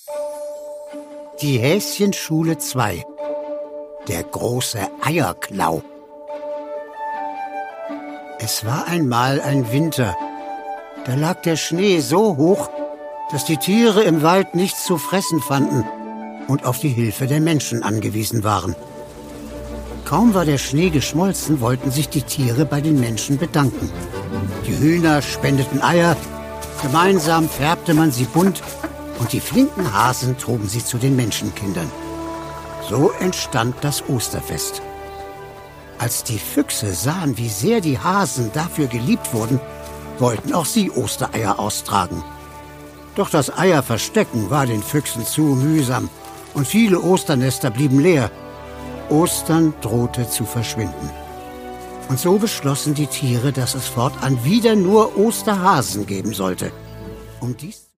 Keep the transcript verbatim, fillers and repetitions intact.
Die Häschenschule zwei. Der große Eierklau. Es war einmal ein Winter. Da lag der Schnee so hoch, dass die Tiere im Wald nichts zu fressen fanden und auf die Hilfe der Menschen angewiesen waren. Kaum war der Schnee geschmolzen, wollten sich die Tiere bei den Menschen bedanken. Die Hühner spendeten Eier, gemeinsam färbte man sie bunt und die flinken Hasen trugen sie zu den Menschenkindern. So entstand das Osterfest. Als die Füchse sahen, wie sehr die Hasen dafür geliebt wurden, wollten auch sie Ostereier austragen. Doch das Eierverstecken war den Füchsen zu mühsam und viele Osternester blieben leer. Ostern drohte zu verschwinden. Und so beschlossen die Tiere, dass es fortan wieder nur Osterhasen geben sollte. Um dies